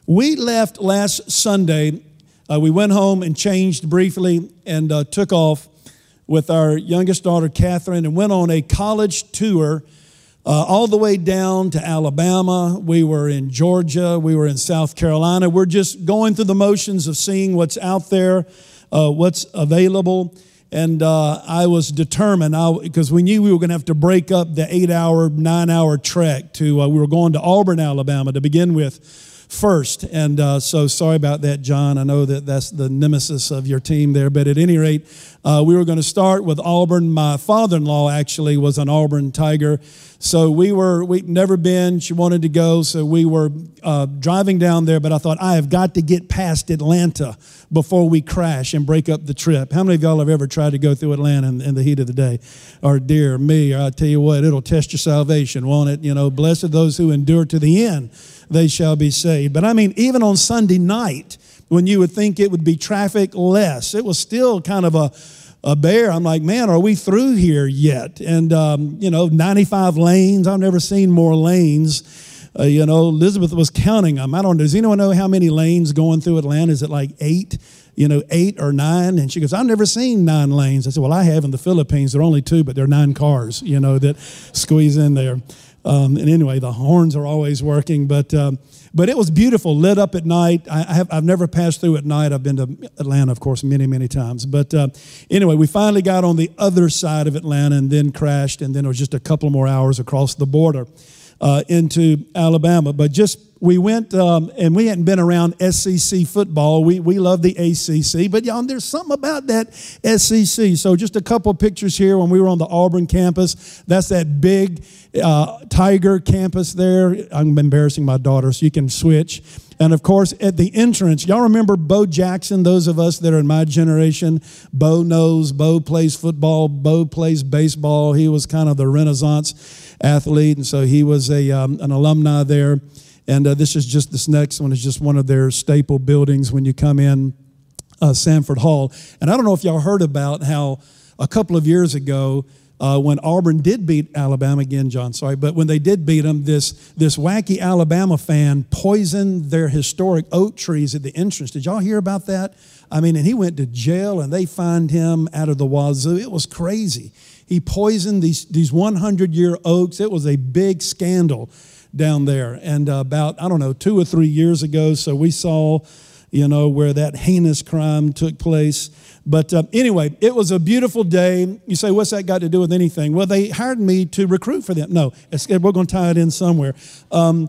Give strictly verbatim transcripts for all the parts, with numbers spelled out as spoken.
We left last Sunday. Uh, we went home and changed briefly and uh, took off with our youngest daughter, Catherine, and went on a college tour uh, all the way down to Alabama. We were in Georgia. We were in South Carolina. We're just going through the motions of seeing what's out there, uh, what's available. And uh, I was determined, because we knew we were going to have to break up the eight-hour, nine-hour trek to, uh, we were going to Auburn, Alabama to begin with first. And uh, so sorry about that, John. I know that that's the nemesis of your team there. But at any rate, uh, we were going to start with Auburn. My father-in-law actually was an Auburn Tiger. So we were, we'd never been. She wanted to go. So we were uh, driving down there. But I thought, I have got to get past Atlanta before we crash and break up the trip. How many of y'all have ever tried to go through Atlanta in, in the heat of the day? Or dear me, I tell you what, it'll test your salvation, won't it? You know, blessed are those who endure to the end. They shall be saved. But I mean, even on Sunday night, when you would think it would be traffic less, it was still kind of a, a bear. I'm like, man, are we through here yet? And, um, you know, ninety-five lanes. I've never seen more lanes. Uh, you know, Elizabeth was counting them. I don't know. Does anyone know how many lanes going through Atlanta? Is it like eight? You know, eight or nine? And she goes, I've never seen nine lanes. I said, well, I have in the Philippines. There are only two, but there are nine cars, you know, that squeeze in there. Um, and anyway, the horns are always working, but um, but it was beautiful, lit up at night. I, I have, I've never passed through at night. I've been to Atlanta, of course, many, many times. But uh, anyway, we finally got on the other side of Atlanta and then crashed, and then it was just a couple more hours across the border uh, into Alabama. But just we went, um, and we hadn't been around S C C football. We we love the A C C, but y'all, there's something about that S C C. So just a couple pictures here when we were on the Auburn campus. That's that big uh, Tiger campus there. I'm embarrassing my daughter, so you can switch. And of course, at the entrance, y'all remember Bo Jackson? Those of us that are in my generation, Bo knows. Bo plays football. Bo plays baseball. He was kind of the Renaissance athlete, and so he was a um, an alumni there. And uh, this is just, this next one is just one of their staple buildings when you come in, uh, Sanford Hall. And I don't know if y'all heard about how a couple of years ago, uh, when Auburn did beat Alabama, again, John, sorry, but when they did beat them, this, this wacky Alabama fan poisoned their historic oak trees at the entrance. Did y'all hear about that? I mean, and he went to jail, and they fined him out of the wazoo. It was crazy. He poisoned these, these hundred-year oaks. It was a big scandal down there. And uh, about, I don't know, two or three years ago, so we saw, you know, where that heinous crime took place. But uh, anyway, it was a beautiful day. You say, what's that got to do with anything? Well, they hired me to recruit for them. No, it's, we're going to tie it in somewhere. Um,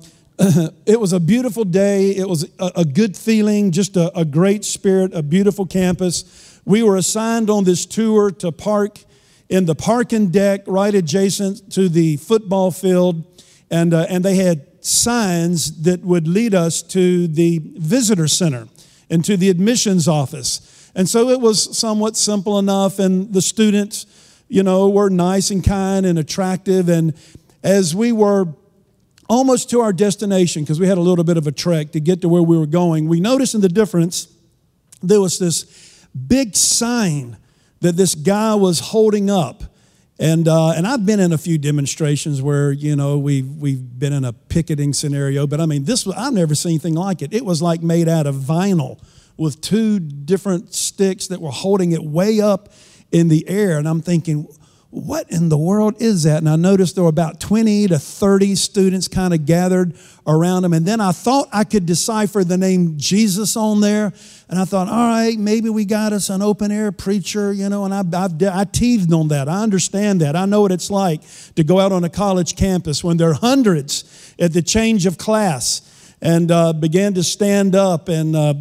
it was a beautiful day. It was a, a good feeling, just a, a great spirit, a beautiful campus. We were assigned on this tour to park in the parking deck right adjacent to the football field. And, uh, and they had signs that would lead us to the visitor center and to the admissions office. And so it was somewhat simple enough, and the students, you know, were nice and kind and attractive. And as we were almost to our destination, because we had a little bit of a trek to get to where we were going, we noticed in the difference, there was this big sign that this guy was holding up. And uh, and I've been in a few demonstrations where, you know, we've, we've been in a picketing scenario. But, I mean, this was, I've never seen anything like it. It was like made out of vinyl with two different sticks that were holding it way up in the air. And I'm thinking, what in the world is that? And I noticed there were about twenty to thirty students kind of gathered around him. And then I thought I could decipher the name Jesus on there. And I thought, all right, maybe we got us an open-air preacher, you know, and I, I, I teethed on that. I understand that. I know what it's like to go out on a college campus when there are hundreds at the change of class, and uh, began to stand up and uh,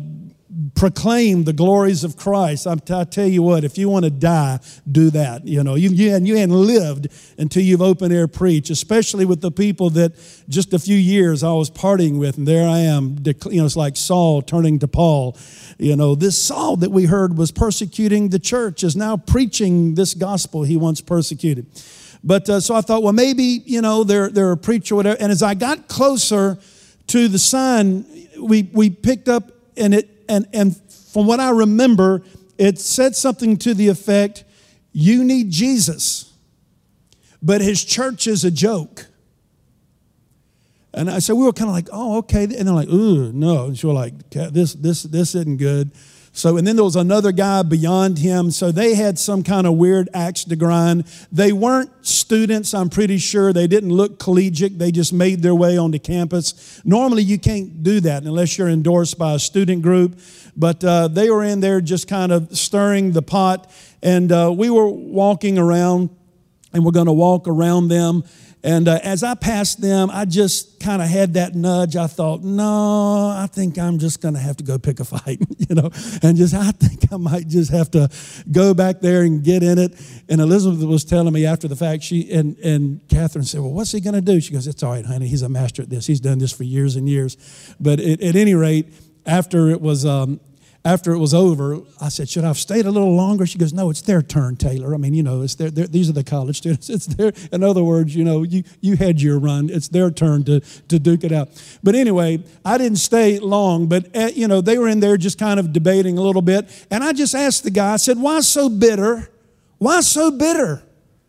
proclaim the glories of Christ. I, I tell you what, if you want to die, do that. You know, you, you, you hadn't lived until you've open air preached, especially with the people that just a few years I was partying with, and there I am. You know, it's like Saul turning to Paul. You know, this Saul that we heard was persecuting the church is now preaching this gospel he once persecuted. But uh, so I thought, well, maybe, you know, they're, they're a preacher or whatever. And as I got closer to the sign, we, we picked up, and it, And, and from what I remember, it said something to the effect, you need Jesus, but his church is a joke. And I said, we were kind of like, oh, okay. And they're like, ooh, no. And she was like, this, this, this isn't good. So, and then there was another guy beyond him. So they had some kind of weird axe to grind. They weren't students, I'm pretty sure. They didn't look collegiate. They just made their way onto campus. Normally, you can't do that unless you're endorsed by a student group. But uh, they were in there just kind of stirring the pot. And uh, we were walking around, and we're going to walk around them. And uh, as I passed them, I just kind of had that nudge. I thought, no, I think I'm just going to have to go pick a fight, you know, and just, I think I might just have to go back there and get in it. And Elizabeth was telling me after the fact, she, and, and Catherine said, well, what's he going to do? She goes, it's all right, honey. He's a master at this. He's done this for years and years. But at, at any rate, after it was, um, After it was over, I said, should I have stayed a little longer? She goes, no, it's their turn, Taylor. I mean, you know, it's their, their, these are the college students. It's their, in other words, you know, you, you had your run. It's their turn to, to duke it out. But anyway, I didn't stay long, but, uh, you know, they were in there just kind of debating a little bit. And I just asked the guy, I said, why so bitter? Why so bitter?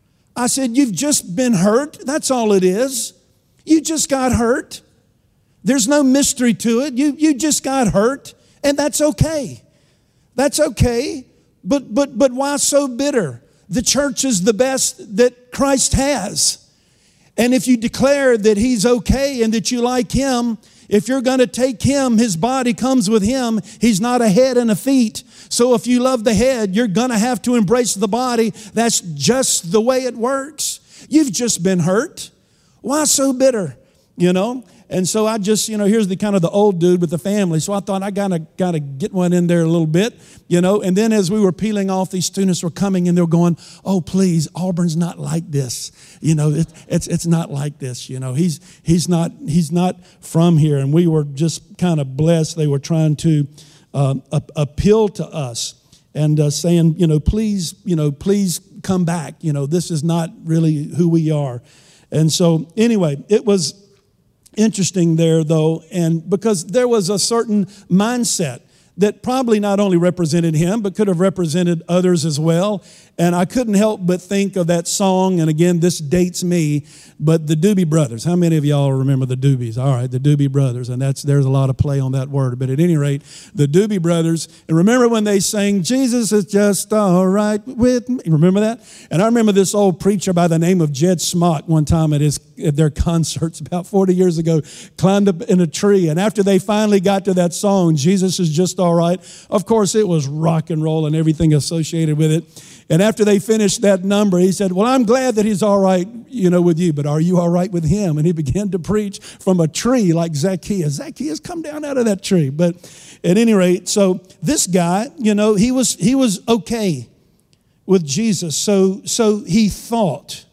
I said, you've just been hurt. That's all it is. You just got hurt. There's no mystery to it. You, you just got hurt. And that's okay. That's okay. But but but why so bitter? The church is the best that Christ has. And if you declare that he's okay and that you like him, if you're going to take him, his body comes with him. He's not a head and a feet. So if you love the head, you're going to have to embrace the body. That's just the way it works. You've just been hurt. Why so bitter? You know? And so I just, you know, here's the kind of the old dude with the family. So I thought I gotta gotta get one in there a little bit, you know. And then as we were peeling off, these students were coming and they're going, "Oh, please, Auburn's not like this. You know, it, it's it's not like this. You know, he's he's not he's not from here." And we were just kind of blessed. They were trying to um, a- appeal to us and uh, saying, you know, please, you know, please come back. You know, this is not really who we are. And so anyway, it was interesting there, though, and because there was a certain mindset that probably not only represented him, but could have represented others as well. And I couldn't help but think of that song, and again, this dates me, but the Doobie Brothers. How many of y'all remember the Doobies? All right, the Doobie Brothers, and that's there's a lot of play on that word. But at any rate, the Doobie Brothers, and remember when they sang, Jesus is just all right with me? Remember that? And I remember this old preacher by the name of Jed Smock one time at, his, at their concerts about forty years ago, climbed up in a tree, and after they finally got to that song, Jesus is just all right, of course, it was rock and roll and everything associated with it. And after they finished that number, he said, well, I'm glad that he's all right, you know, with you, but are you all right with him? And he began to preach from a tree like Zacchaeus. Zacchaeus, come down out of that tree. But at any rate, so this guy, you know, he was he was okay with Jesus. So so he thought.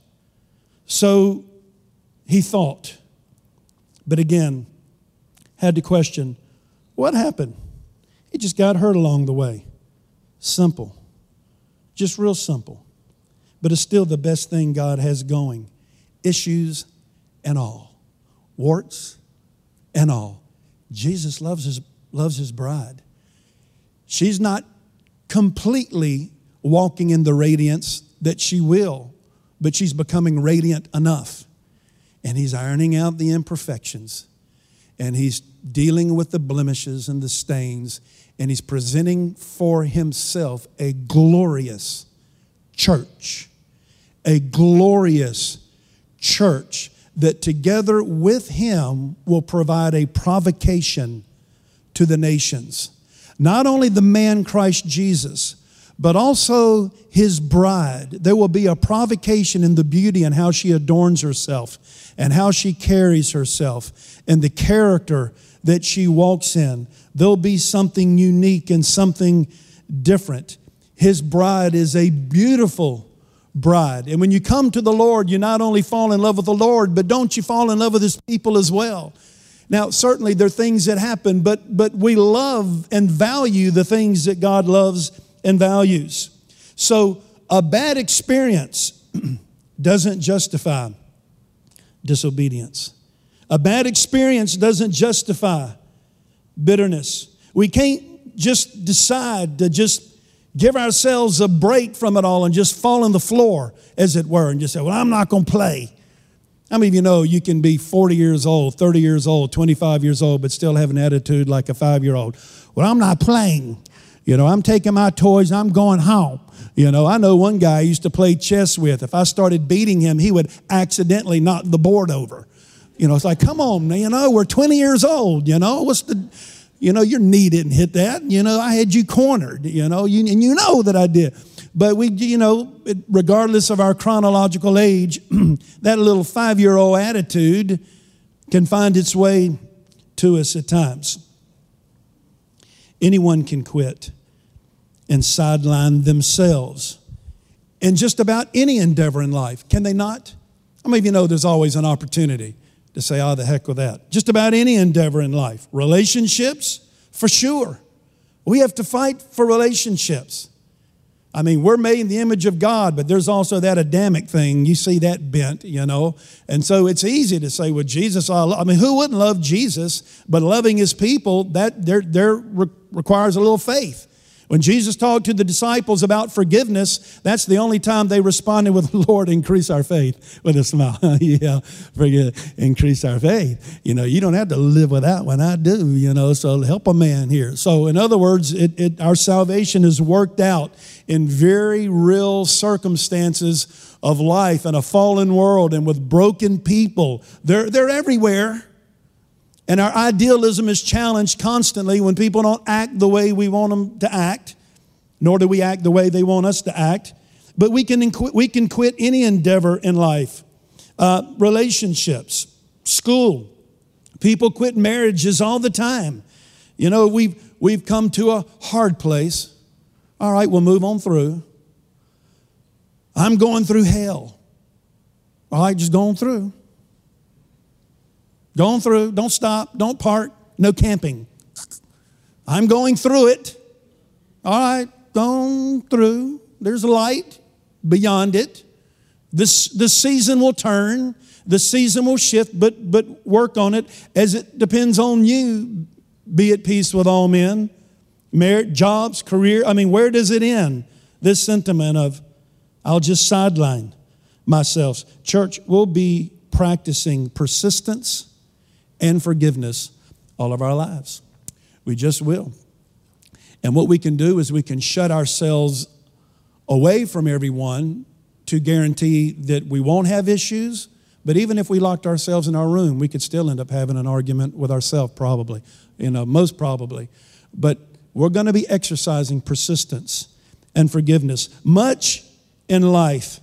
So he thought. But again, had to question, what happened? He just got hurt along the way. Simple. Just real simple. But it's still the best thing God has going. Issues and all. Warts and all. Jesus loves his, loves his bride. She's not completely walking in the radiance that she will, but she's becoming radiant enough. And he's ironing out the imperfections. And he's dealing with the blemishes and the stains. And he's presenting for himself a glorious church. A glorious church that together with him will provide a provocation to the nations. Not only the man Christ Jesus, but also his bride. There will be a provocation in the beauty and how she adorns herself and how she carries herself and the character that she walks in. There'll be something unique and something different. His bride is a beautiful bride. And when you come to the Lord, you not only fall in love with the Lord, but don't you fall in love with his people as well. Now, certainly there are things that happen, but, but we love and value the things that God loves and values. So a bad experience doesn't justify disobedience. A bad experience doesn't justify bitterness. We can't just decide to just give ourselves a break from it all and just fall on the floor, as it were, and just say, well, I'm not going to play. How many of you know you can be forty years old, thirty years old, twenty-five years old, but still have an attitude like a five-year-old? Well, I'm not playing. You know, I'm taking my toys and I'm going home. You know, I know one guy I used to play chess with. If I started beating him, he would accidentally knock the board over. You know, it's like, come on, man, you know, we're twenty years old, you know, what's the, you know, your knee didn't hit that. You know, I had you cornered, you know, you, and you know that I did. But we, you know, regardless of our chronological age, that little five-year-old attitude can find its way to us at times. Anyone can quit and sideline themselves in just about any endeavor in life, can they not? How many of you know there's always an opportunity to say, oh, the heck with that? Just about any endeavor in life. Relationships, for sure. We have to fight for relationships. I mean, we're made in the image of God, but there's also that Adamic thing. You see that bent, you know. And so it's easy to say, well, Jesus, I, love. I mean, who wouldn't love Jesus? But loving his people, that there, there re- requires a little faith. When Jesus talked to the disciples about forgiveness, that's the only time they responded with, Lord, increase our faith, with a smile. Yeah, forgive, increase our faith. You know, you don't have to live with that one. I do, you know, so help a man here. So in other words, it, it, our salvation is worked out in very real circumstances of life in a fallen world and with broken people. They're, they're everywhere. And our idealism is challenged constantly when people don't act the way we want them to act, nor do we act the way they want us to act. But we can, we can quit any endeavor in life. Uh, relationships, school. People quit marriages all the time. You know, we've, we've come to a hard place. All right, we'll move on through. I'm going through hell. All right, just going through. Going through, don't stop, don't park, no camping. I'm going through it. All right, going through. There's a light beyond it. This, this season will turn. The season will shift, but, but work on it as it depends on you. Be at peace with all men. Marriage, jobs, career. I mean, where does it end? This sentiment of, I'll just sideline myself. Church, we'll be practicing persistence and forgiveness all of our lives. We just will. And what we can do is we can shut ourselves away from everyone to guarantee that we won't have issues. But even if we locked ourselves in our room, we could still end up having an argument with ourselves probably, you know, most probably. But we're going to be exercising persistence and forgiveness. Much in life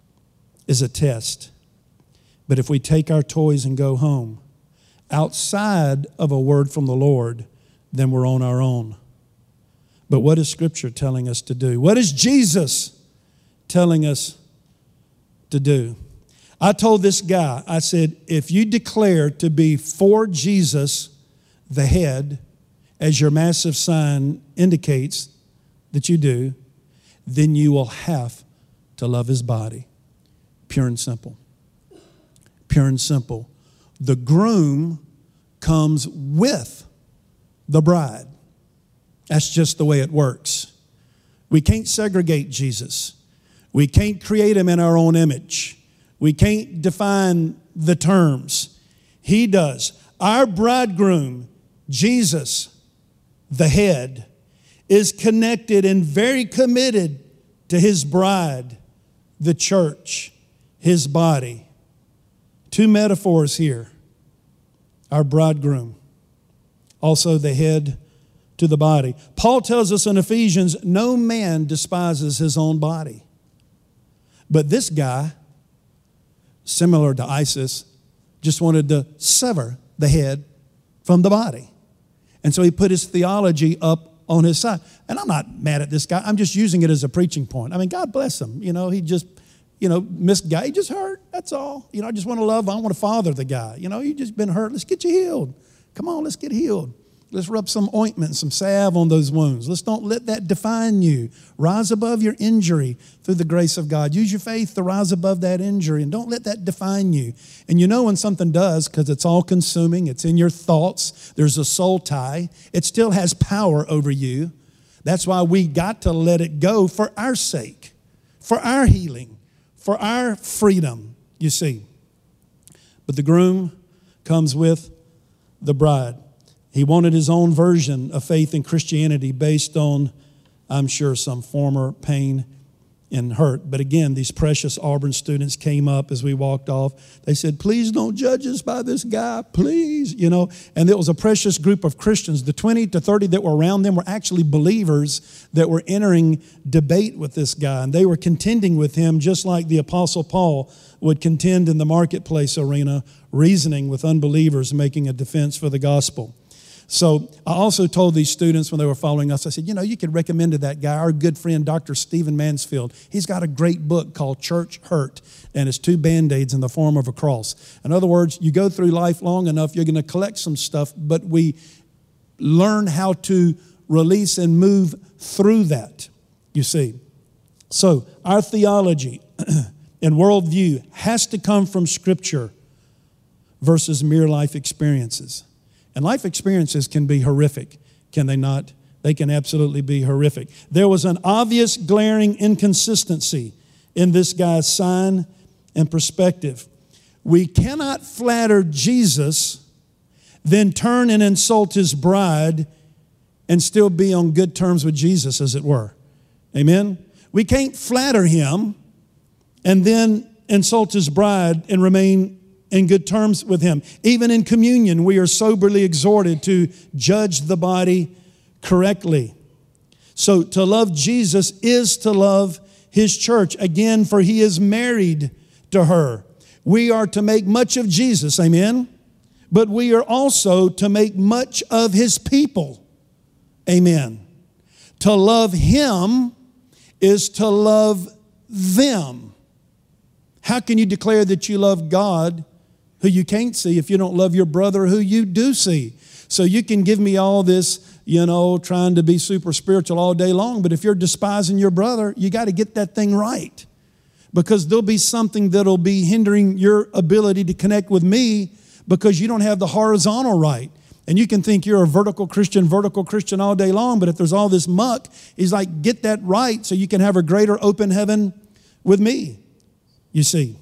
is a test. But if we take our toys and go home, outside of a word from the Lord, then we're on our own. But what is Scripture telling us to do? What is Jesus telling us to do? I told this guy, I said, if you declare to be for Jesus, the head, as your massive sign indicates that you do, then you will have to love his body. Pure and simple. Pure and simple. The groom comes with the bride. That's just the way it works. We can't segregate Jesus. We can't create him in our own image. We can't define the terms. He does. Our bridegroom, Jesus, the head, is connected and very committed to his bride, the church, his body. Two metaphors here. Our bridegroom, also the head to the body. Paul tells us in Ephesians, no man despises his own body. But this guy, similar to ISIS, just wanted to sever the head from the body. And so he put his theology up on his side. And I'm not mad at this guy. I'm just using it as a preaching point. I mean, God bless him. You know, he just... You know, missed guy, he just hurt, that's all. You know, I just want to love, I want to father the guy. You know, you just been hurt, let's get you healed. Come on, let's get healed. Let's rub some ointment, some salve on those wounds. Let's don't let that define you. Rise above your injury through the grace of God. Use your faith to rise above that injury and don't let that define you. And you know when something does, because it's all consuming, it's in your thoughts, there's a soul tie, it still has power over you. That's why we got to let it go for our sake, for our healing, for our freedom, you see. but the groom comes with the bride. He wanted his own version of faith in Christianity based on, I'm sure, some former pain and hurt. But again, these precious Auburn students came up as we walked off. They said, please don't judge us by this guy, please. You know, and it was a precious group of Christians. The twenty to thirty that were around them were actually believers that were entering debate with this guy. And they were contending with him just like the Apostle Paul would contend in the marketplace arena, reasoning with unbelievers, making a defense for the gospel. So I also told these students when they were following us, I said, you know, you could recommend to that guy, our good friend, Doctor Stephen Mansfield. He's got a great book called Church Hurt, and it's two Band-Aids in the form of a cross. In other words, you go through life long enough, you're going to collect some stuff, but we learn how to release and move through that, you see. So our theology and worldview has to come from Scripture versus mere life experiences. And life experiences can be horrific, can they not? They can absolutely be horrific. There was an obvious glaring inconsistency in this guy's sign and perspective. We cannot flatter Jesus, then turn and insult his bride, and still be on good terms with Jesus, as it were. Amen? We can't flatter him and then insult his bride and remain in good terms with him. Even in communion, we are soberly exhorted to judge the body correctly. So to love Jesus is to love his church. Again, for he is married to her. We are to make much of Jesus, amen? But we are also to make much of his people, amen? To love him is to love them. How can you declare that you love God who you can't see if you don't love your brother who you do see? So you can give me all this, you know, trying to be super spiritual all day long, but if you're despising your brother, you got to get that thing right, because there'll be something that'll be hindering your ability to connect with me because you don't have the horizontal right. And you can think you're a vertical Christian, vertical Christian all day long, but if there's all this muck, he's like, get that right so you can have a greater open heaven with me, you see.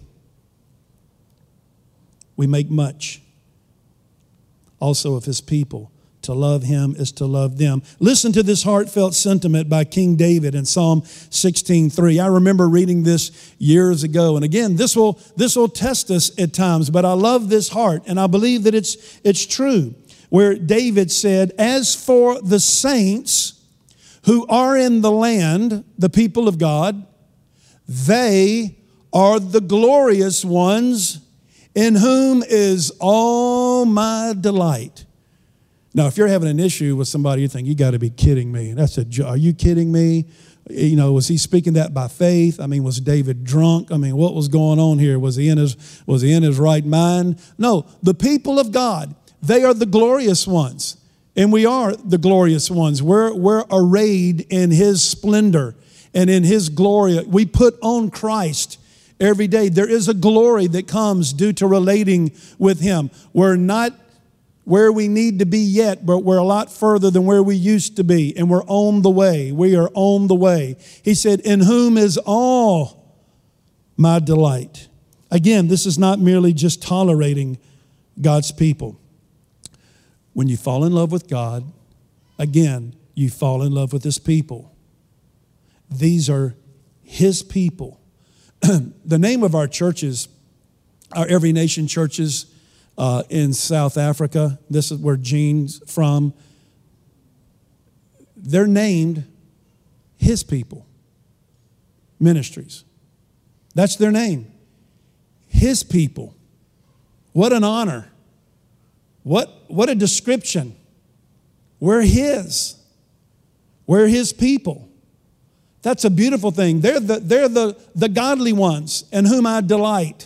We make much also of his people. To love him is to love them. Listen to this heartfelt sentiment by King David in Psalm sixteen three. I remember reading this years ago. And again, this will, this will test us at times, but I love this heart, and I believe that it's, it's true. Where David said, as for the saints who are in the land, the people of God, they are the glorious ones in whom is all my delight. Now, if you're having an issue with somebody, you think, you got to be kidding me. That's a, are you kidding me? You know, was he speaking that by faith? I mean, was David drunk? I mean, what was going on here? Was he in his, was he in his right mind? No, the people of God, they are the glorious ones. And we are the glorious ones. We're, we're arrayed in his splendor and in his glory. We put on Christ every day. There is a glory that comes due to relating with him. We're not where we need to be yet, but we're a lot further than where we used to be, and we're on the way. We are on the way. He said, in whom is all my delight. Again, this is not merely just tolerating God's people. When you fall in love with God, again, you fall in love with his people. These are his people. The name of our churches, our Every Nation churches uh, in South Africa, this is where Gene's from, they're named his people ministries. That's their name, his people. What an honor. What, what a description. We're his. We're his people. That's a beautiful thing. They're the, they're the, the godly ones in whom I delight.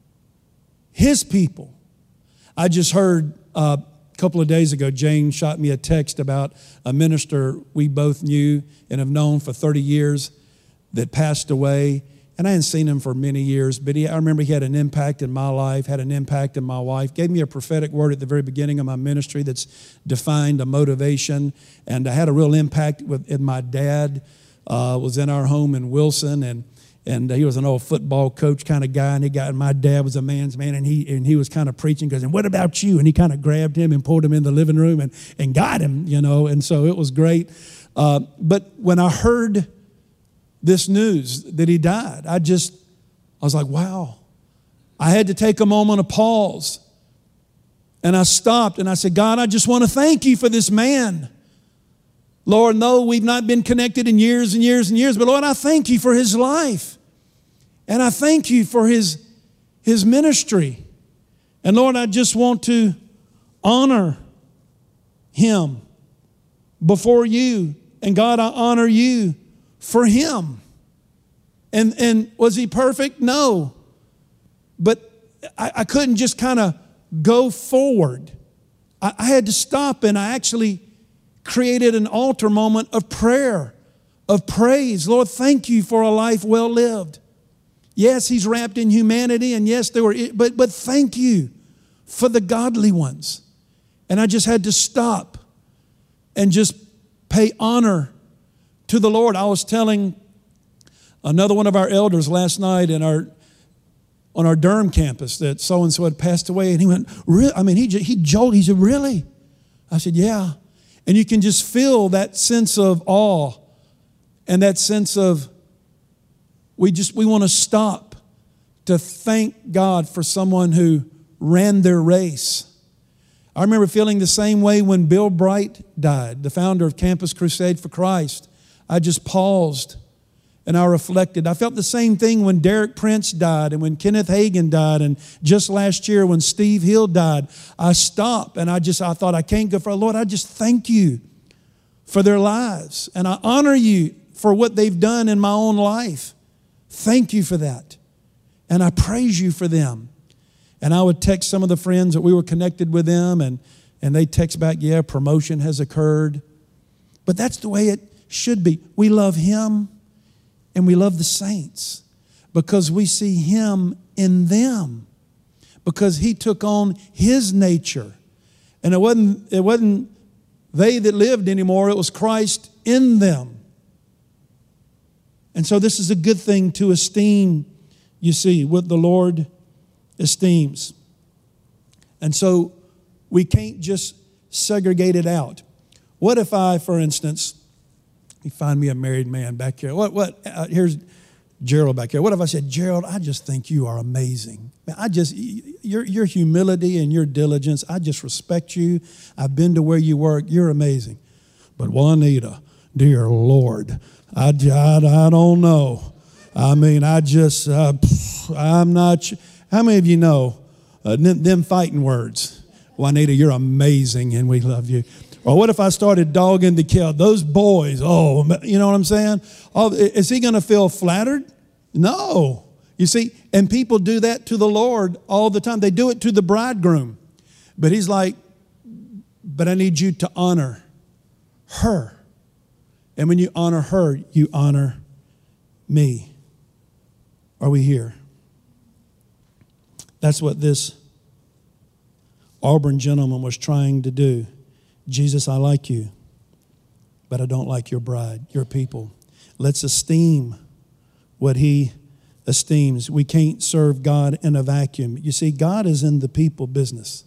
His people. I just heard uh, a couple of days ago, Jane shot me a text about a minister we both knew and have known for thirty years that passed away. And I hadn't seen him for many years, but he, I remember he had an impact in my life, had an impact in my wife, gave me a prophetic word at the very beginning of my ministry that's defined a motivation. And I had a real impact with in my dad. Uh, was in our home in Wilson, and And he was an old football coach kind of guy, and he got, and my dad was a man's man, and he and he was kind of preaching, because, and what about you? And he kind of grabbed him and pulled him in the living room and, and got him, you know, and so it was great. Uh, but when I heard this news that he died, I just, I was like, wow. I had to take a moment of pause, and I stopped, and I said, God, I just want to thank you for this man. Lord, no, we've not been connected in years and years and years, but Lord, I thank you for his life. And I thank you for his, his ministry. And Lord, I just want to honor him before you. And God, I honor you for him. And, and was he perfect? No. But I, I couldn't just kind of go forward. I, I had to stop, and I actually created an altar moment of prayer, of praise. Lord, thank you for a life well lived. Yes, he's wrapped in humanity, and yes, there were, but, but thank you for the godly ones. And I just had to stop and just pay honor to the Lord. I was telling another one of our elders last night in our on our Durham campus that so-and-so had passed away, and he went, really? I mean, he, he jolted, he said, really? I said, yeah. And you can just feel that sense of awe and that sense of, we just, we want to stop to thank God for someone who ran their race. I remember feeling the same way when Bill Bright died, the founder of Campus Crusade for Christ. I just paused and I reflected. I felt the same thing when Derek Prince died and when Kenneth Hagin died, and just last year when Steve Hill died. I stopped and I just, I thought, I can't go for, Lord, I just thank you for their lives. And I honor you for what they've done in my own life. Thank you for that. And I praise you for them. And I would text some of the friends that we were connected with them, and, and they text back, yeah, promotion has occurred. But that's the way it should be. We love him and we love the saints because we see him in them, because he took on his nature. And it wasn't, it wasn't they that lived anymore, it was Christ in them. And so this is a good thing to esteem, you see, what the Lord esteems. And so we can't just segregate it out. What if I, for instance, you find me a married man back here. What, what, uh, here's Gerald back here. What if I said, Gerald, I just think you are amazing. Man, I just, your, your humility and your diligence, I just respect you. I've been to where you work. You're amazing. But Juanita, dear Lord, I, I, I don't know. I mean, I just, uh, I'm not sure. How many of you know uh, them, them fighting words? Juanita, you're amazing and we love you. Or what if I started dogging the kill? Those boys, oh, you know what I'm saying? Oh, is he going to feel flattered? No. You see, and people do that to the Lord all the time. They do it to the bridegroom. But he's like, but I need you to honor her. And when you honor her, you honor me. Are we here? That's what this Auburn gentleman was trying to do. Jesus, I like you, but I don't like your bride, your people. Let's esteem what he esteems. We can't serve God in a vacuum. You see, God is in the people business.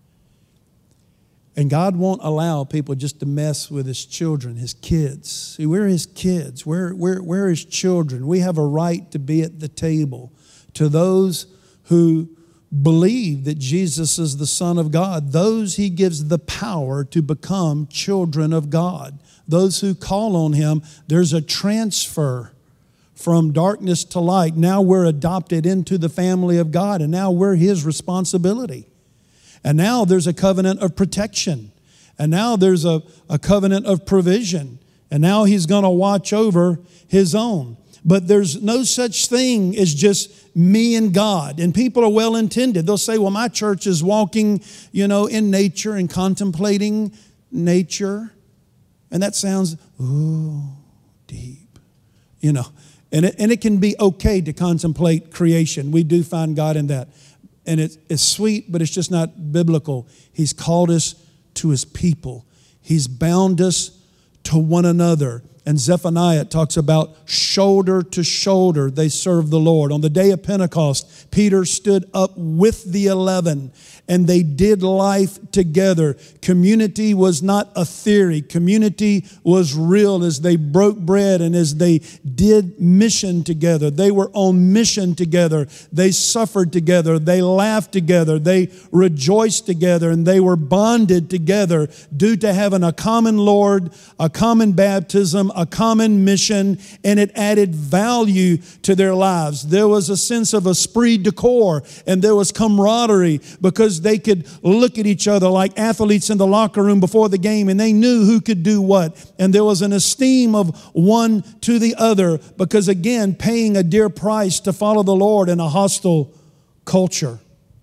And God won't allow people just to mess with his children, his kids. See, we're his kids. We're, we're, we're his children. We have a right to be at the table. To those who believe that Jesus is the Son of God, those he gives the power to become children of God. Those who call on him, there's a transfer from darkness to light. Now we're adopted into the family of God, and now we're his responsibility. And now there's a covenant of protection. And now there's a, a covenant of provision. And now he's going to watch over his own. But there's no such thing as just me and God. And people are well intended. They'll say, well, my church is walking, you know, in nature and contemplating nature. And that sounds, ooh, deep. You know, and it, and it can be okay to contemplate creation. We do find God in that. And it, it's sweet, but it's just not biblical. He's called us to his people. He's bound us to one another. And Zephaniah talks about shoulder to shoulder they serve the Lord. On the day of Pentecost, Peter stood up with the eleven and they did life together. Community was not a theory. Community was real as they broke bread and as they did mission together. They were on mission together. They suffered together. They laughed together. They rejoiced together, and they were bonded together due to having a common Lord, a common baptism, a common mission, and it added value to their lives. There was a sense of esprit de corps, and there was camaraderie because they could look at each other like athletes in the locker room before the game, and they knew who could do what. And there was an esteem of one to the other because, again, paying a dear price to follow the Lord in a hostile culture.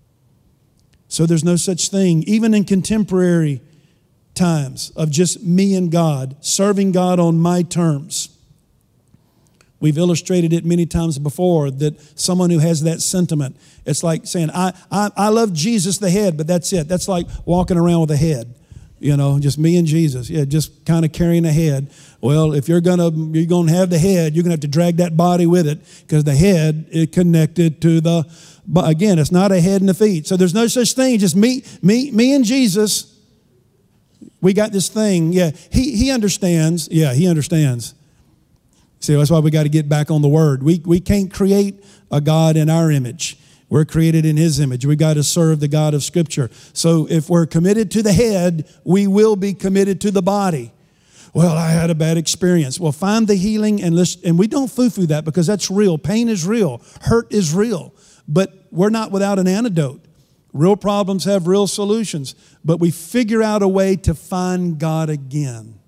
So there's no such thing, even in contemporary times, of just me and God, serving God on my terms. We've illustrated it many times before that someone who has that sentiment, it's like saying, I, I, I love Jesus the head, but that's it. That's like walking around with a head, you know, just me and Jesus. Yeah, just kind of carrying a head. Well, if you're gonna you're gonna have the head, you're gonna have to drag that body with it because the head is connected to the. But again, it's not a head and the feet. So there's no such thing. Just me, me, me and Jesus. We got this thing. Yeah, he he understands. Yeah, he understands. See, that's why we got to get back on the Word. We we can't create a God in our image. We're created in His image. We got to serve the God of Scripture. So if we're committed to the head, we will be committed to the body. Well, I had a bad experience. Well, find the healing and let's, and we don't foo-foo that because that's real. Pain is real. Hurt is real. But we're not without an antidote. Real problems have real solutions. But we figure out a way to find God again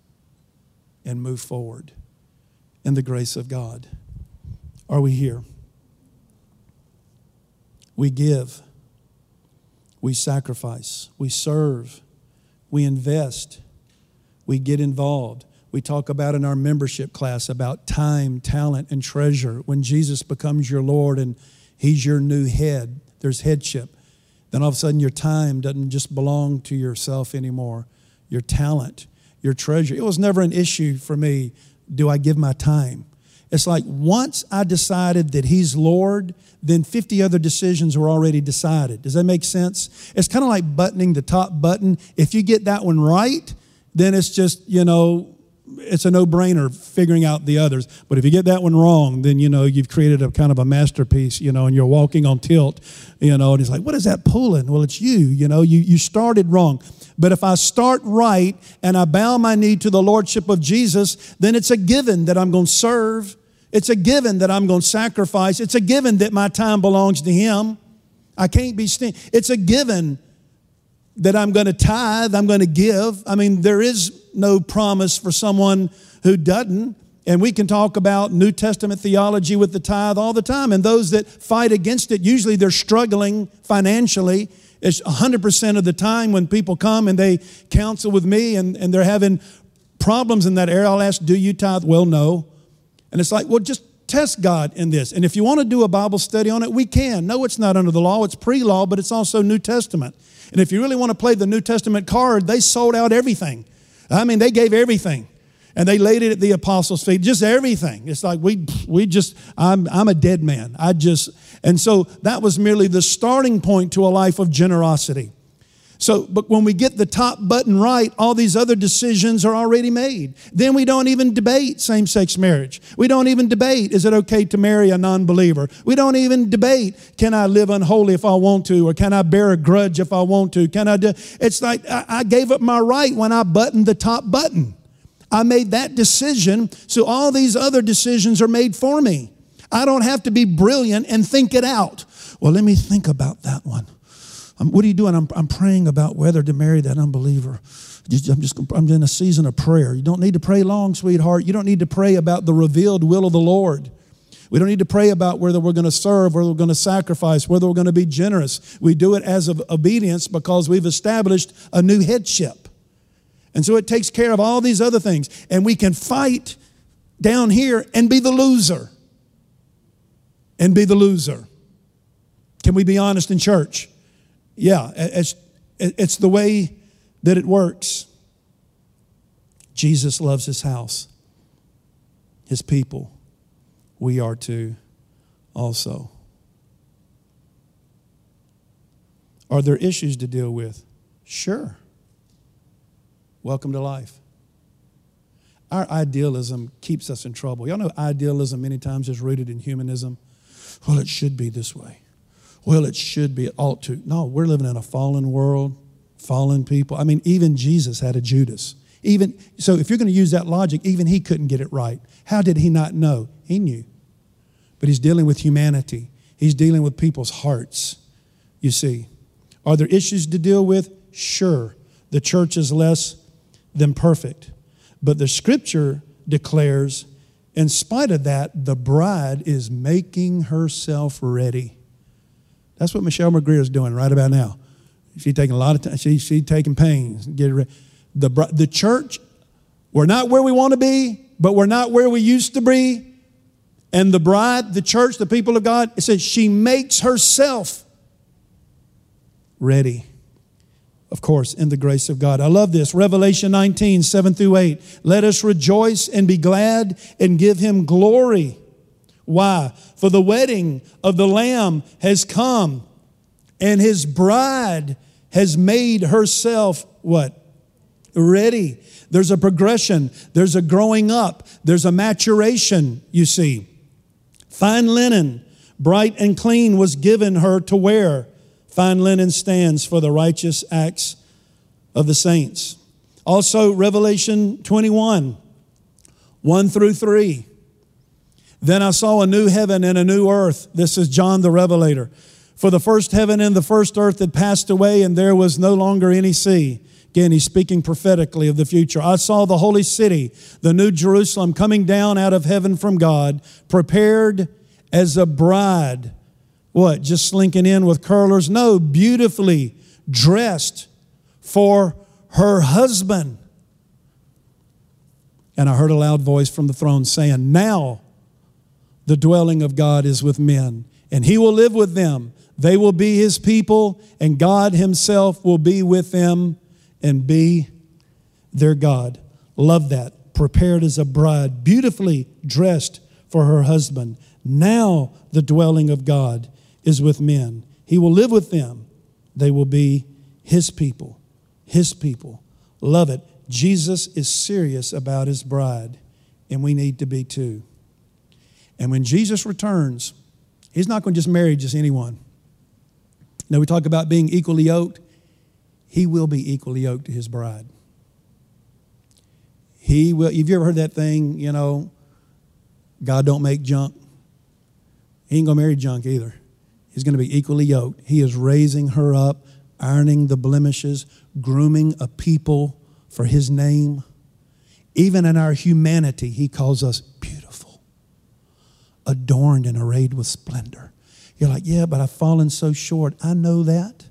and move forward in the grace of God. Are we here? We give. We sacrifice. We serve. We invest. We get involved. We talk about in our membership class about time, talent, and treasure. When Jesus becomes your Lord and He's your new head, there's headship. Then all of a sudden your time doesn't just belong to yourself anymore. Your talent, your treasure. It was never an issue for me, do I give my time? It's like once I decided that He's Lord, then fifty other decisions were already decided. Does that make sense? It's kind of like buttoning the top button. If you get that one right, then it's just, you know, it's a no-brainer figuring out the others. But if you get that one wrong, then, you know, you've created a kind of a masterpiece, you know, and you're walking on tilt, you know, and it's like, what is that pulling? Well, it's you, you know, you, you started wrong. But if I start right and I bow my knee to the Lordship of Jesus, then it's a given that I'm going to serve. It's a given that I'm going to sacrifice. It's a given that my time belongs to Him. I can't be stingy. It's a given that I'm going to tithe, I'm going to give. I mean, there is no promise for someone who doesn't. And we can talk about New Testament theology with the tithe all the time. And those that fight against it, usually they're struggling financially. It's one hundred percent of the time when people come and they counsel with me and, and they're having problems in that area, I'll ask, do you tithe? Well, no. And it's like, well, just test God in this. And if you want to do a Bible study on it, we can. No, it's not under the law. It's pre-law, but it's also New Testament. And if you really want to play the New Testament card, they sold out everything. I mean, they gave everything. And they laid it at the apostles' feet, just everything. It's like we we just, I'm I'm a dead man. I just, and so that was merely the starting point to a life of generosity. So, but when we get the top button right, all these other decisions are already made. Then we don't even debate same-sex marriage. We don't even debate, is it okay to marry a non-believer? We don't even debate, can I live unholy if I want to? Or can I bear a grudge if I want to? Can I do? It's like I, I gave up my right when I buttoned the top button. I made that decision, so all these other decisions are made for me. I don't have to be brilliant and think it out. Well, let me think about that one. Um, what are you doing? I'm, I'm praying about whether to marry that unbeliever. Just, I'm just I'm in a season of prayer. You don't need to pray long, sweetheart. You don't need to pray about the revealed will of the Lord. We don't need to pray about whether we're going to serve, whether we're going to sacrifice, whether we're going to be generous. We do it as of obedience because we've established a new headship. And so it takes care of all these other things. And we can fight down here and be the loser. And be the loser. Can we be honest in church? Yeah, it's, it's the way that it works. Jesus loves His house. His people, we are to also. Are there issues to deal with? Sure. Welcome to life. Our idealism keeps us in trouble. Y'all know idealism many times is rooted in humanism. Well, it should be this way. Well, it should be, it ought to. No, we're living in a fallen world, fallen people. I mean, even Jesus had a Judas. Even so, if you're going to use that logic, even he couldn't get it right. How did he not know? He knew. But he's dealing with humanity. He's dealing with people's hearts, you see. Are there issues to deal with? Sure. The church is less than perfect. But the Scripture declares, in spite of that, the bride is making herself ready. That's what Michelle McGreer is doing right about now. She's taking a lot of time. She, she's taking pains. Get ready. The, the church, we're not where we want to be, but we're not where we used to be. And the bride, the church, the people of God, it says she makes herself ready. Of course, in the grace of God. I love this. Revelation nineteen, seven through eight. Let us rejoice and be glad and give Him glory. Why? For the wedding of the Lamb has come, and His bride has made herself what? Ready. There's a progression. There's a growing up. There's a maturation, you see. Fine linen, bright and clean, was given her to wear. Fine linen stands for the righteous acts of the saints. Also, Revelation twenty-one, one through three. Then I saw a new heaven and a new earth. This is John the Revelator. For the first heaven and the first earth had passed away, and there was no longer any sea. Again, he's speaking prophetically of the future. I saw the holy city, the new Jerusalem, coming down out of heaven from God, prepared as a bride. What, just slinking in with curlers? No, beautifully dressed for her husband. And I heard a loud voice from the throne saying, now the dwelling of God is with men, and He will live with them. They will be His people, and God Himself will be with them and be their God. Love that. Prepared as a bride, beautifully dressed for her husband. Now the dwelling of God is with men. He will live with them. They will be His people. His people. Love it. Jesus is serious about His bride, and we need to be too. And when Jesus returns, He's not going to just marry just anyone. Now we talk about being equally yoked. He will be equally yoked to His bride. He will. Have you ever heard that thing, you know, God don't make junk? He ain't going to marry junk either. He's going to be equally yoked. He is raising her up, ironing the blemishes, grooming a people for His name. Even in our humanity, He calls us beautiful, adorned and arrayed with splendor. You're like, yeah, but I've fallen so short. I know that.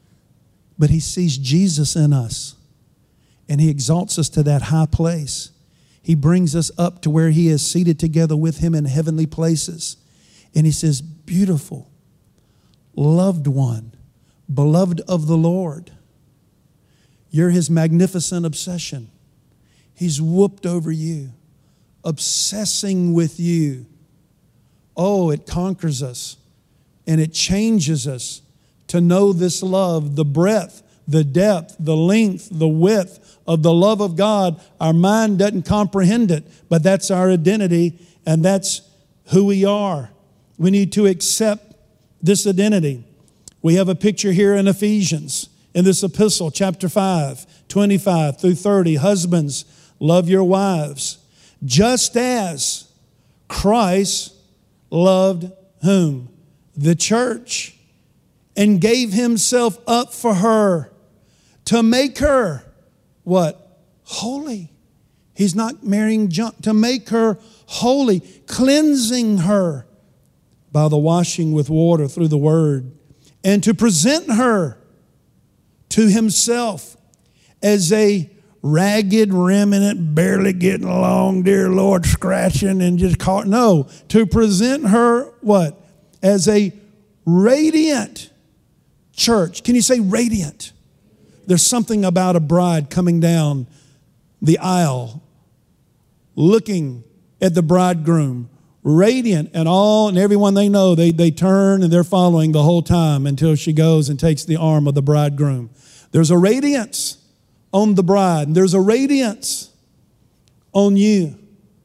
But He sees Jesus in us, and He exalts us to that high place. He brings us up to where He is seated together with Him in heavenly places. And He says, beautiful, loved one, beloved of the Lord. You're His magnificent obsession. He's whooped over you, obsessing with you. Oh, it conquers us and it changes us to know this love, the breadth, the depth, the length, the width of the love of God. Our mind doesn't comprehend it, but that's our identity and that's who we are. We need to accept this identity. We have a picture here in Ephesians, in this epistle, chapter five, twenty-five through thirty. Husbands, love your wives, just as Christ loved whom? The church, and gave Himself up for her to make her, what? Holy. He's not marrying junk. To make her holy, cleansing her by the washing with water through the Word, and to present her to Himself as a ragged remnant, barely getting along, dear Lord, scratching and just caught. No, to present her what? As a radiant church. Can you say radiant? There's something about a bride coming down the aisle, looking at the bridegroom, radiant, and all and everyone they know, they, they turn and they're following the whole time until she goes and takes the arm of the bridegroom. There's a radiance on the bride, and there's a radiance on you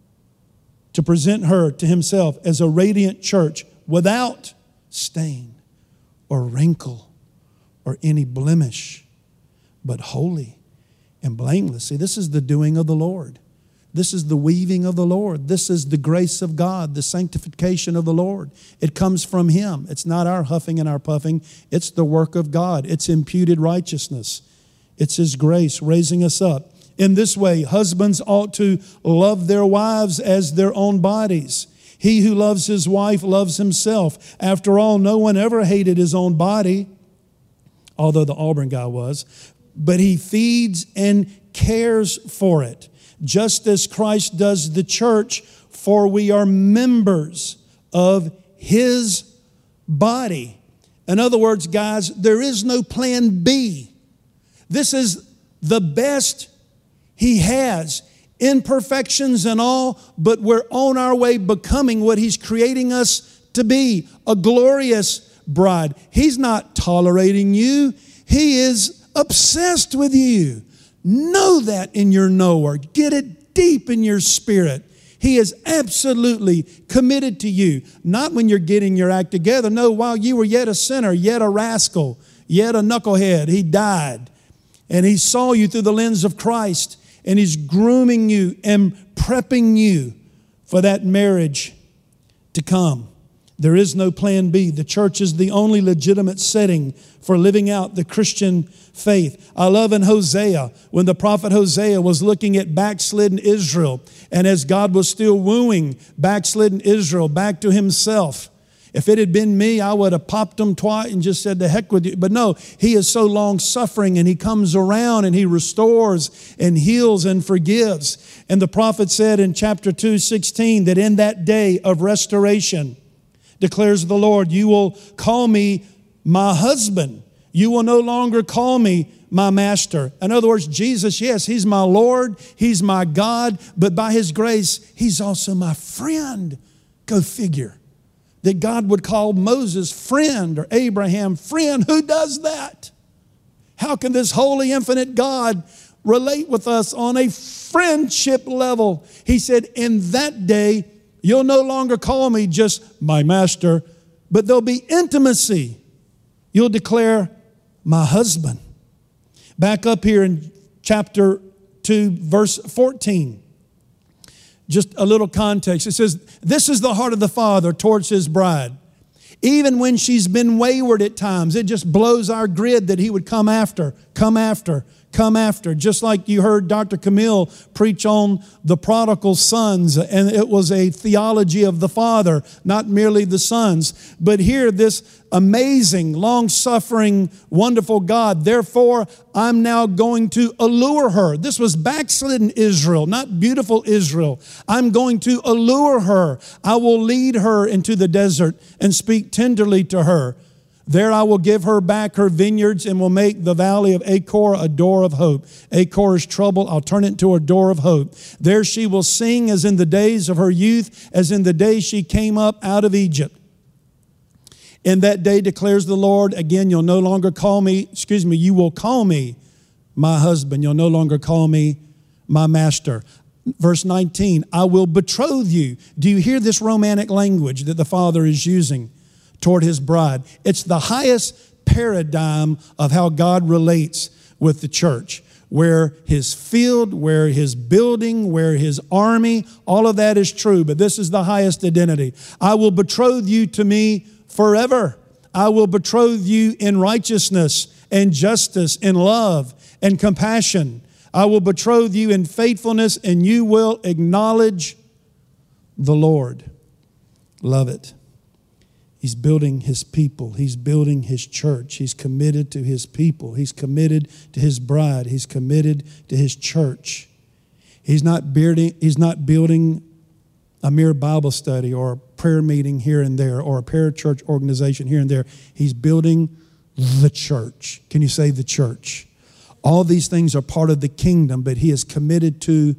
to present her to himself as a radiant church without stain or wrinkle or any blemish, but holy and blameless. See, this is the doing of the Lord. This is the weaving of the Lord. This is the grace of God, the sanctification of the Lord. It comes from Him. It's not our huffing and our puffing. It's the work of God. It's imputed righteousness. It's His grace raising us up. In this way, husbands ought to love their wives as their own bodies. He who loves his wife loves himself. After all, no one ever hated his own body, although the Auburn guy was, but he feeds and cares for it, just as Christ does the church, for we are members of His body. In other words, guys, there is no plan B. This is the best He has. Imperfections and all, but we're on our way becoming what He's creating us to be, a glorious bride. He's not tolerating you. He is obsessed with you. Know that in your knower. Get it deep in your spirit. He is absolutely committed to you. Not when you're getting your act together. No, while you were yet a sinner, yet a rascal, yet a knucklehead, He died. And He saw you through the lens of Christ. And He's grooming you and prepping you for that marriage to come. There is no plan B. The church is the only legitimate setting for living out the Christian faith. I love in Hosea, when the prophet Hosea was looking at backslidden Israel, and as God was still wooing backslidden Israel back to Himself. If it had been me, I would have popped them twice and just said, the heck with you. But no, He is so long suffering, and He comes around and He restores and heals and forgives. And the prophet said in chapter two, sixteen, that in that day of restoration, declares the Lord, you will call me my husband. You will no longer call me my master. In other words, Jesus, yes, He's my Lord. He's my God. But by His grace, He's also my friend. Go figure. That God would call Moses friend or Abraham friend. Who does that? How can this holy, infinite God relate with us on a friendship level? He said, in that day, you'll no longer call me just my master, but there'll be intimacy. You'll declare my husband. Back up here in chapter two, verse fourteen. Just a little context. It says, this is the heart of the Father towards His bride. Even when she's been wayward at times, it just blows our grid that He would come after, come after, come after. Just like you heard Doctor Camille preach on the prodigal sons, and it was a theology of the Father, not merely the sons. But here, this amazing, long-suffering, wonderful God, therefore, I'm now going to allure her. This was backslidden Israel, not beautiful Israel. I'm going to allure her. I will lead her into the desert and speak tenderly to her. There I will give her back her vineyards and will make the valley of Achor a door of hope. Achor is trouble. I'll turn it into a door of hope. There she will sing as in the days of her youth, as in the day she came up out of Egypt. In that day, declares the Lord, again, you'll no longer call me, excuse me, you will call me my husband. You'll no longer call me my master. Verse nineteen, I will betroth you. Do you hear this romantic language that the Father is using toward His bride? It's the highest paradigm of how God relates with the church, where His field, where His building, where His army, all of that is true, but this is the highest identity. I will betroth you to me forever. I will betroth you in righteousness and justice, in love and compassion. I will betroth you in faithfulness, and you will acknowledge the Lord. Love it. He's building His people. He's building His church. He's committed to His people. He's committed to His bride. He's committed to His church. He's not building, he's not building a mere Bible study or a prayer meeting here and there or a parachurch organization here and there. He's building the church. Can you say the church? All these things are part of the kingdom, but He is committed to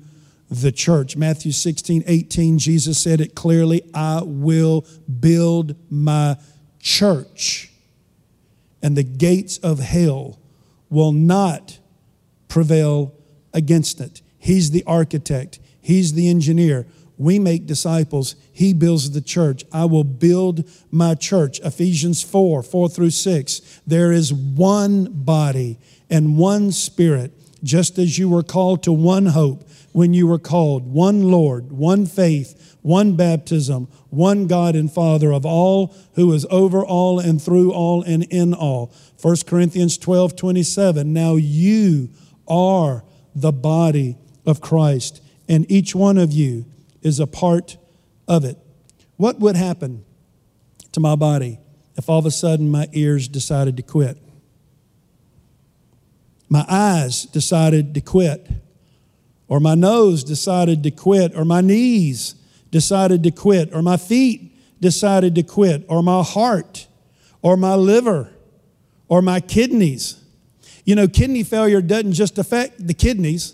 the church. Matthew sixteen, eighteen, Jesus said it clearly, I will build my church, and the gates of hell will not prevail against it. He's the architect. He's the engineer. We make disciples. He builds the church. I will build my church. Ephesians four, four through six. There is one body and one Spirit, just as you were called to one hope when you were called, one Lord, one faith, one baptism, one God and Father of all, who is over all and through all and in all. First Corinthians twelve, twenty-seven. Now you are the body of Christ, and each one of you is a part of it. What would happen to my body if all of a sudden my ears decided to quit? My eyes decided to quit, or my nose decided to quit, or my knees decided to quit, or my feet decided to quit, or my heart, or my liver, or my kidneys. You know, kidney failure doesn't just affect the kidneys.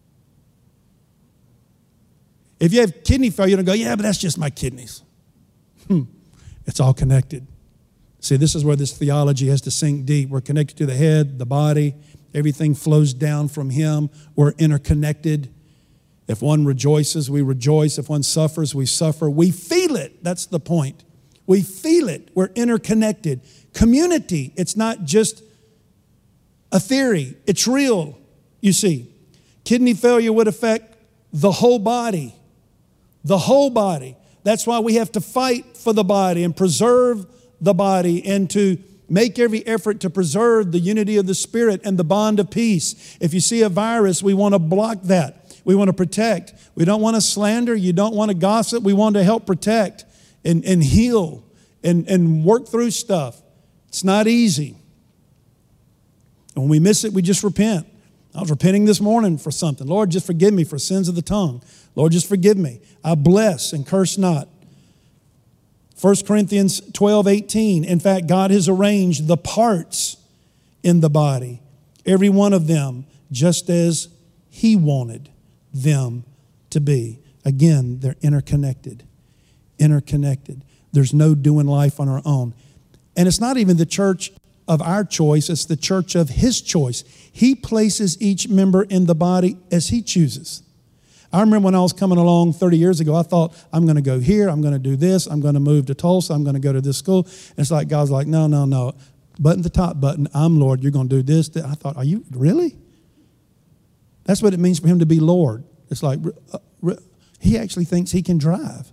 If you have kidney failure, you don't go, yeah, but that's just my kidneys. Hmm. It's all connected. See, this is where this theology has to sink deep. We're connected to the head, the body. Everything flows down from Him. We're interconnected. If one rejoices, we rejoice. If one suffers, we suffer. We feel it. That's the point. We feel it. We're interconnected. Community. It's not just a theory. It's real, you see. Kidney failure would affect the whole body. The whole body. That's why we have to fight for the body and preserve the body and to make every effort to preserve the unity of the Spirit and the bond of peace. If you see a virus, we want to block that. We want to protect. We don't want to slander. You don't want to gossip. We want to help protect and, and heal and, and work through stuff. It's not easy. And when we miss it, we just repent. I was repenting this morning for something. Lord, just forgive me for sins of the tongue. Lord, just forgive me. I bless and curse not. First Corinthians twelve, eighteen. In fact, God has arranged the parts in the body, every one of them, just as He wanted them to be. Again, they're interconnected. Interconnected. There's no doing life on our own. And it's not even the church of our choice, it's the church of His choice. He places each member in the body as He chooses. I remember when I was coming along thirty years ago, I thought, I'm going to go here, I'm going to do this, I'm going to move to Tulsa, I'm going to go to this school. And it's like God's like, no, no, no. Button the top button, I'm Lord, you're going to do this, this. I thought, are you, really? That's what it means for Him to be Lord. It's like, uh, He actually thinks He can drive.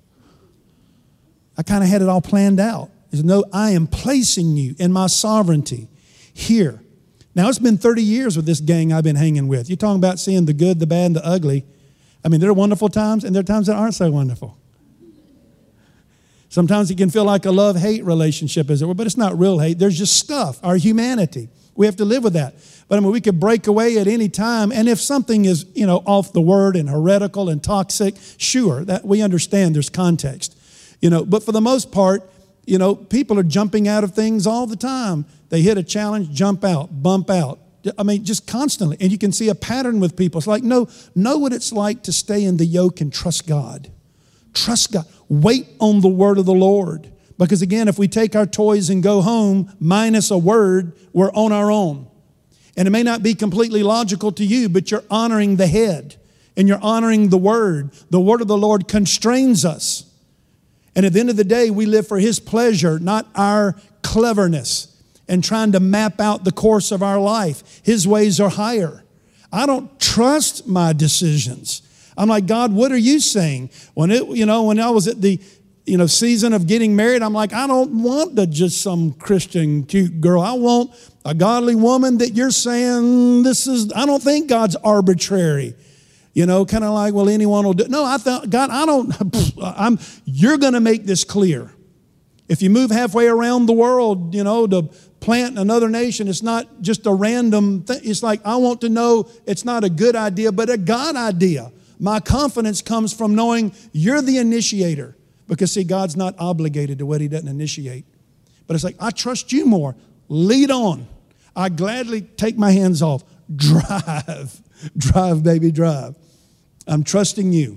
I kind of had it all planned out. He said, no, I am placing you in my sovereignty here. Now, it's been thirty years with this gang I've been hanging with. You're talking about seeing the good, the bad, and the ugly. I mean, there are wonderful times, and there are times that aren't so wonderful. Sometimes it can feel like a love-hate relationship, as it were, but it's not real hate. There's just stuff, our humanity. We have to live with that. But I mean, we could break away at any time, and if something is, you know, off the word and heretical and toxic, sure, that we understand there's context. You know, but for the most part, you know, people are jumping out of things all the time. They hit a challenge, jump out, bump out. I mean, just constantly. And you can see a pattern with people. It's like, no, know what it's like to stay in the yoke and trust God. Trust God. Wait on the word of the Lord. Because again, if we take our toys and go home minus a word, we're on our own. And it may not be completely logical to you, but you're honoring the head and you're honoring the word. The word of the Lord constrains us. And at the end of the day, we live for His pleasure, not our cleverness and trying to map out the course of our life. His ways are higher. I don't trust my decisions. I'm like, God, what are you saying? When it, you know, when I was at the, you know, season of getting married, I'm like, I don't want to just some Christian cute girl. I want a godly woman that you're saying this is, I don't think God's arbitrary. You know, kind of like, well, anyone will do. No, I thought, God, I don't, I'm, you're going to make this clear. If you move halfway around the world, you know, to plant another nation, it's not just a random thing. It's like, I want to know it's not a good idea, but a God idea. My confidence comes from knowing you're the initiator. Because, see, God's not obligated to what He doesn't initiate. But it's like, I trust you more. Lead on. I gladly take my hands off. Drive. Drive, baby, drive. I'm trusting you.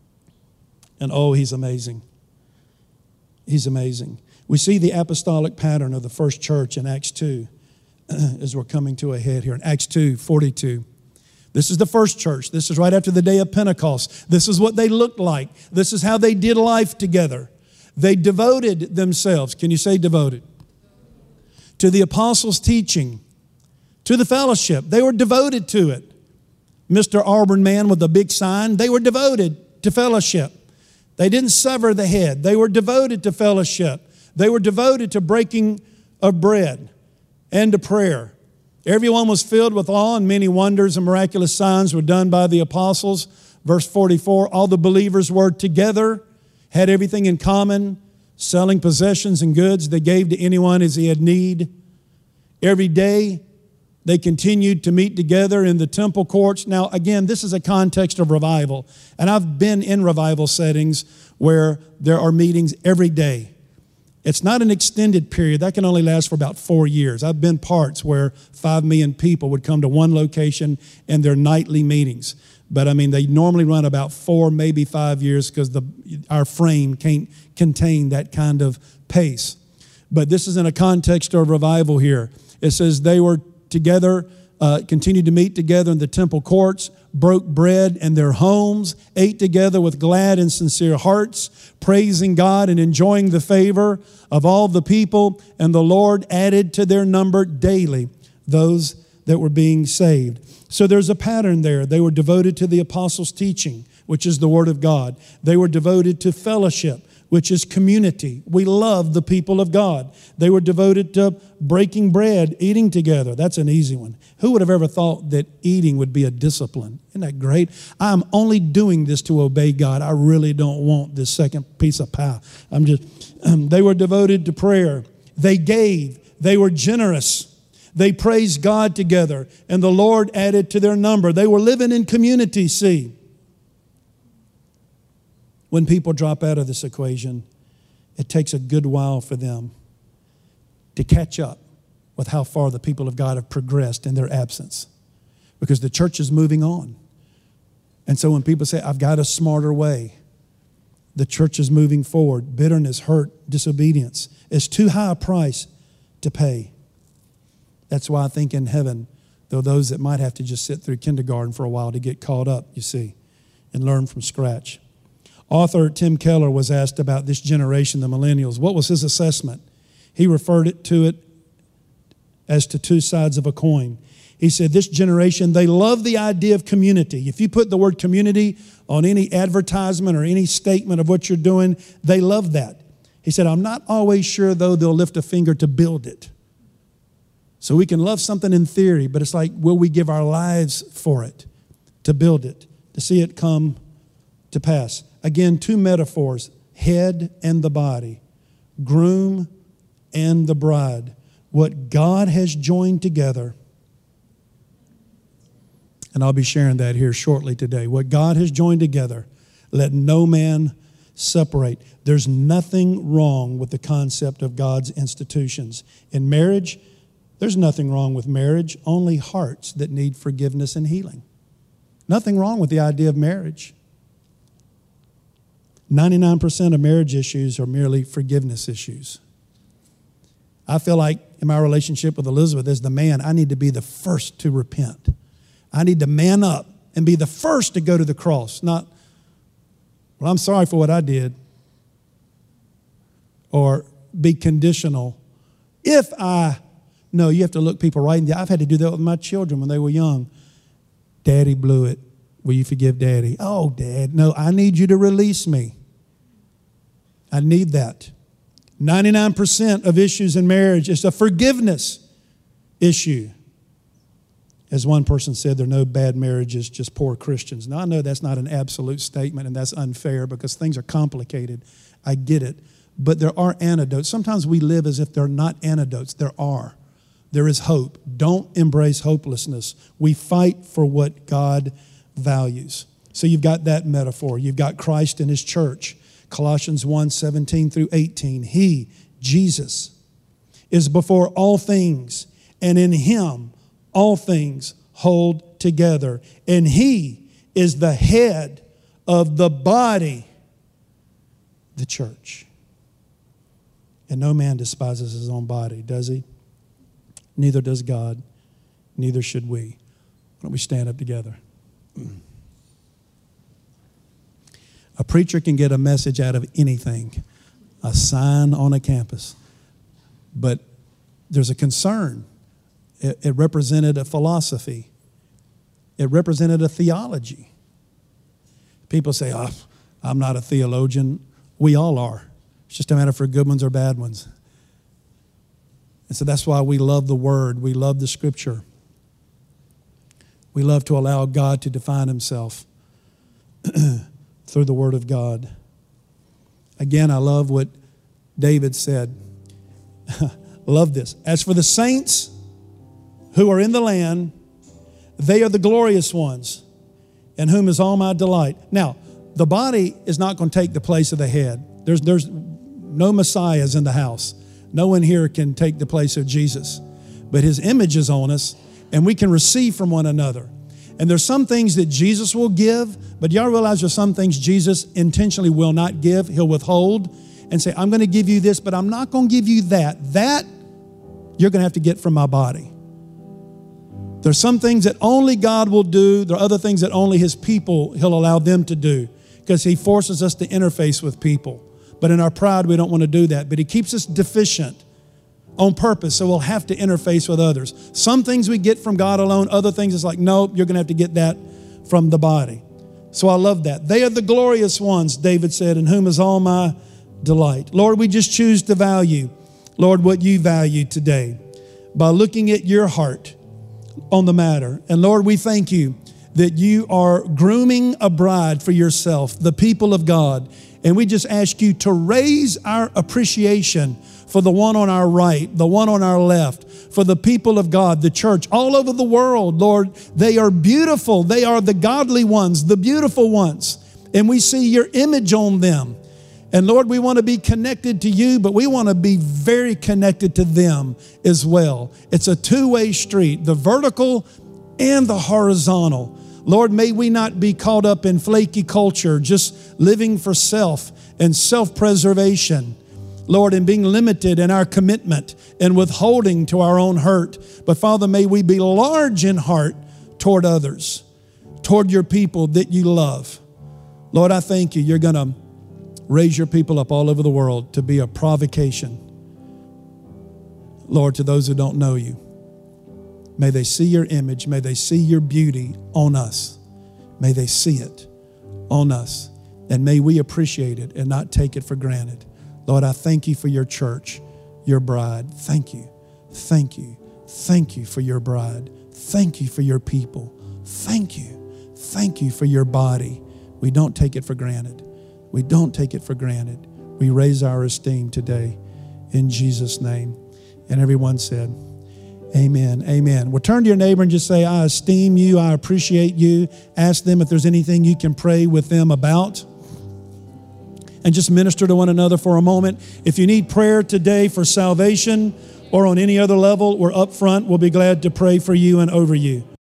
And oh, he's amazing. He's amazing. We see the apostolic pattern of the first church in Acts two as we're coming to a head here in Acts two forty-two. This is the first church. This is right after the day of Pentecost. This is what they looked like. This is how they did life together. They devoted themselves. Can you say devoted? To the apostles' teaching, to the fellowship. They were devoted to it. Mister Auburn man with a big sign, they were devoted to fellowship. They didn't sever the head. They were devoted to fellowship. They were devoted to breaking of bread and to prayer. Everyone was filled with awe, and many wonders and miraculous signs were done by the apostles. Verse forty-four, all the believers were together, had everything in common, selling possessions and goods they gave to anyone as he had need. Every day they continued to meet together in the temple courts. Now, again, this is a context of revival. And I've been in revival settings where there are meetings every day. It's not an extended period. That can only last for about four years. I've been parts where five million people would come to one location and their nightly meetings. But I mean, they normally run about four, maybe five years because the our frame can't contain that kind of pace. But this is in a context of revival here. It says they were together, uh, continued to meet together in the temple courts, broke bread in their homes, ate together with glad and sincere hearts, praising God and enjoying the favor of all the people. And the Lord added to their number daily those that were being saved. So there's a pattern there. They were devoted to the apostles' teaching, which is the Word of God. They were devoted to fellowship, which is community. We love the people of God. They were devoted to breaking bread, eating together. That's an easy one. Who would have ever thought that eating would be a discipline? Isn't that great? I'm only doing this to obey God. I really don't want this second piece of pie. I'm just, um, they were devoted to prayer. They gave. They were generous. They praised God together, and the Lord added to their number. They were living in community, see. When people drop out of this equation, it takes a good while for them to catch up with how far the people of God have progressed in their absence, because the church is moving on. And so when people say, I've got a smarter way, the church is moving forward. Bitterness, hurt, disobedience is too high a price to pay. That's why I think in heaven, there are those that might have to just sit through kindergarten for a while to get caught up, you see, and learn from scratch. Author Tim Keller was asked about this generation, the millennials. What was his assessment? He referred it to it as to two sides of a coin. He said, this generation, they love the idea of community. If you put the word community on any advertisement or any statement of what you're doing, they love that. He said, I'm not always sure, though, they'll lift a finger to build it. So we can love something in theory, but it's like, will we give our lives for it, to build it, to see it come to pass? Again, two metaphors, head and the body, groom and the bride. What God has joined together, and I'll be sharing that here shortly today. What God has joined together, let no man separate. There's nothing wrong with the concept of God's institutions. In marriage, there's nothing wrong with marriage, only hearts that need forgiveness and healing. Nothing wrong with the idea of marriage. ninety-nine percent of marriage issues are merely forgiveness issues. I feel like in my relationship with Elizabeth, as the man, I need to be the first to repent. I need to man up and be the first to go to the cross. Not, well, I'm sorry for what I did. Or be conditional. If I, no, you have to look people right in the eye. I've had to do that with my children when they were young. Daddy blew it. Will you forgive Daddy? Oh, Dad, no, I need you to release me. I need that. ninety-nine percent of issues in marriage is a forgiveness issue. As one person said, there are no bad marriages, just poor Christians. Now, I know that's not an absolute statement, and that's unfair because things are complicated. I get it. But there are antidotes. Sometimes we live as if there are not antidotes. There are. There is hope. Don't embrace hopelessness. We fight for what God values. So you've got that metaphor. You've got Christ and His church. Colossians one, seventeen through eighteen. He, Jesus, is before all things, and in Him all things hold together. And He is the head of the body, the church. And no man despises his own body, does he? Neither does God. Neither should we. Why don't we stand up together? A preacher can get a message out of anything, a sign on a campus. But there's a concern. It, it represented a philosophy. It represented a theology. People say, oh, I'm not a theologian. We all are. It's just a matter for good ones or bad ones. And so that's why we love the Word. We love the Scripture. We love to allow God to define Himself through the Word of God. Again, I love what David said. Love this. As for the saints who are in the land, they are the glorious ones, in whom is all my delight. Now, the body is not going to take the place of the head. There's, there's no messiahs in the house. No one here can take the place of Jesus. But His image is on us, and we can receive from one another. And there's some things that Jesus will give, but y'all realize there's some things Jesus intentionally will not give. He'll withhold and say, I'm going to give you this, but I'm not going to give you that. That you're going to have to get from my body. There's some things that only God will do. There are other things that only His people, He'll allow them to do, because He forces us to interface with people. But in our pride, we don't want to do that. But He keeps us deficient on purpose, so we'll have to interface with others. Some things we get from God alone. Other things it's like, nope, you're going to have to get that from the body. So I love that. They are the glorious ones, David said, in whom is all my delight. Lord, we just choose to value, Lord, what you value today by looking at your heart on the matter. And Lord, we thank you that you are grooming a bride for yourself, the people of God. And we just ask you to raise our appreciation for the one on our right, the one on our left, for the people of God, the church all over the world. Lord, they are beautiful. They are the godly ones, the beautiful ones. And we see your image on them. And Lord, we want to be connected to you, but we want to be very connected to them as well. It's a two-way street, the vertical and the horizontal. Lord, may we not be caught up in flaky culture, just living for self and self-preservation. Lord, and being limited in our commitment and withholding to our own hurt. But Father, may we be large in heart toward others, toward your people that you love. Lord, I thank you. You're going to raise your people up all over the world to be a provocation, Lord, to those who don't know you. May they see your image. May they see your beauty on us. May they see it on us. And may we appreciate it and not take it for granted. Lord, I thank you for your church, your bride. Thank you. Thank you. Thank you for your bride. Thank you for your people. Thank you. Thank you for your body. We don't take it for granted. We don't take it for granted. We raise our esteem today in Jesus' name. And everyone said, amen, amen. Well, turn to your neighbor and just say, I esteem you, I appreciate you. Ask them if there's anything you can pray with them about. And just minister to one another for a moment. If you need prayer today for salvation or on any other level, we're up front. We'll be glad to pray for you and over you.